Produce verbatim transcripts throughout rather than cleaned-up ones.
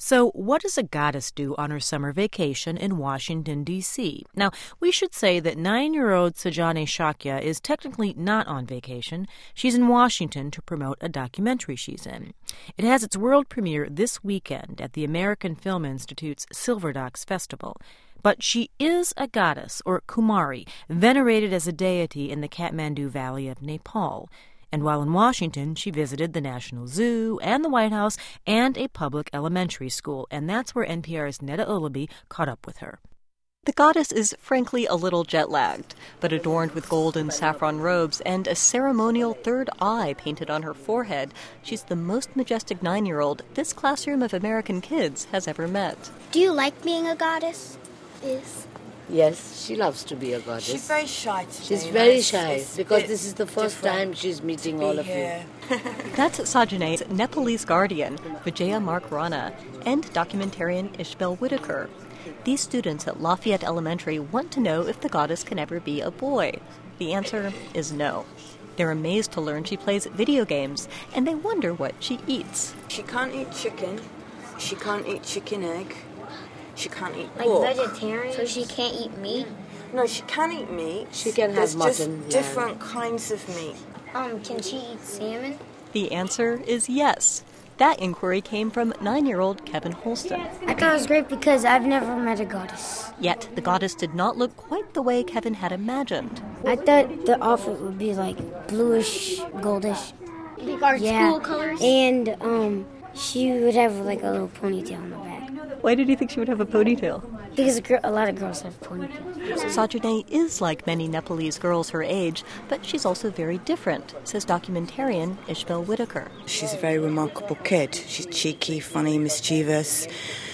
So what does a goddess do on her summer vacation in Washington, D C? Now, we should say that nine-year-old Sajane Shakya is technically not on vacation. She's in Washington to promote a documentary she's in. It has its world premiere this weekend at the American Film Institute's Silver Docs Festival. But she is a goddess, or Kumari, venerated as a deity in the Kathmandu Valley of Nepal. And while in Washington, she visited the National Zoo and the White House and a public elementary school. And that's where N P R's Neda Ulaby caught up with her. The goddess is frankly a little jet-lagged, but adorned with gold and saffron robes and a ceremonial third eye painted on her forehead, she's the most majestic nine-year-old this classroom of American kids has ever met. Do you like being a goddess? Is Yes, she loves to be a goddess. She's very shy today. She's very it's, shy it's because this is the first time she's meeting all of here. you. That's Sajane's Nepalese guardian, Vijaya Mark Rana, and documentarian Ishbel Whitaker. These students at Lafayette Elementary want to know if the goddess can ever be a boy. The answer is no. They're amazed to learn she plays video games, and they wonder what she eats. She can't eat chicken. She can't eat chicken egg. She can't eat like pork. vegetarian? So she can't eat meat? No, she can eat meat. She can have There's mutton. just different kinds of meat. Um, can she eat salmon? The answer is yes. That inquiry came from nine-year-old Kevin Holston. I thought it was great because I've never met a goddess. Yet the goddess did not look quite the way Kevin had imagined. I thought the outfit would be like bluish, goldish. Like our yeah. school colors? And um, she would have like a little ponytail on the back. Why did you think she would have a ponytail? Because a lot of girls have ponytails. Sajane is like many Nepalese girls her age, but she's also very different, says documentarian Ishbel Whitaker. She's a very remarkable kid. She's cheeky, funny, mischievous.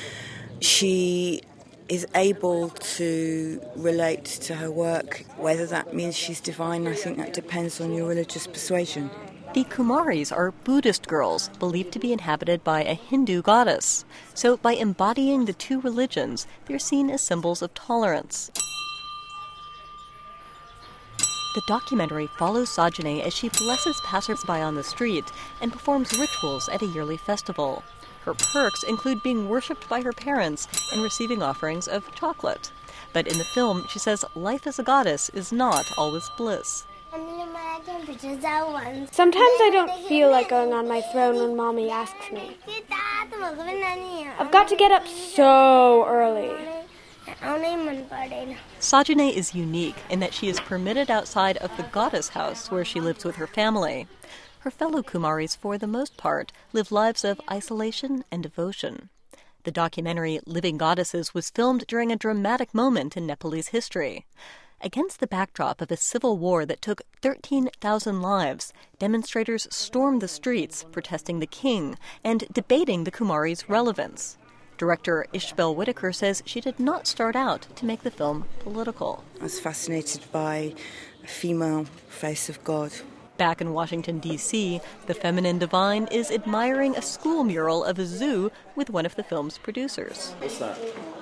She is able to relate to her work. Whether that means she's divine, I think that depends on your religious persuasion. The Kumaris are Buddhist girls believed to be inhabited by a Hindu goddess. So by embodying the two religions, they're seen as symbols of tolerance. The documentary follows Sajane as she blesses passersby on the street and performs rituals at a yearly festival. Her perks include being worshipped by her parents and receiving offerings of chocolate. But in the film, she says life as a goddess is not always bliss. Sometimes I don't feel like going on my throne when Mommy asks me. I've got to get up so early. Sajane is unique in that she is permitted outside of the goddess house where she lives with her family. Her fellow Kumaris, for the most part, live lives of isolation and devotion. The documentary Living Goddesses was filmed during a dramatic moment in Nepalese history. Against the backdrop of a civil war that took thirteen thousand lives, demonstrators stormed the streets protesting the king and debating the Kumaris' relevance. Director Ishbel Whitaker says she did not start out to make the film political. I was fascinated by a female face of God. Back in Washington, D C, the feminine divine is admiring a school mural of a zoo with one of the film's producers. What's that?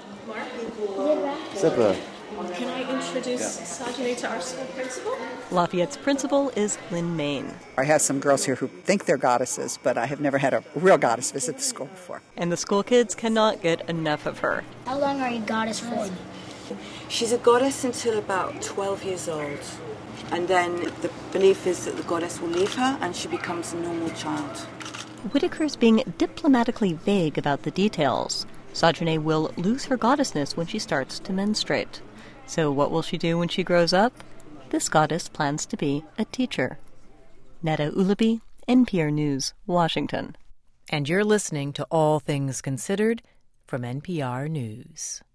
Zipper. Can I introduce yeah. Sajane to our school principal? Lafayette's principal is Lynn Main. I have some girls here who think they're goddesses, but I have never had a real goddess visit the school before. And the school kids cannot get enough of her. How long are you goddess for? She's a goddess until about twelve years old. And then the belief is that the goddess will leave her and she becomes a normal child. Whitaker's being diplomatically vague about the details. Sajane will lose her goddessness when she starts to menstruate. So what will she do when she grows up? This goddess plans to be a teacher. Neda Ulaby, N P R News, Washington. And you're listening to All Things Considered from N P R News.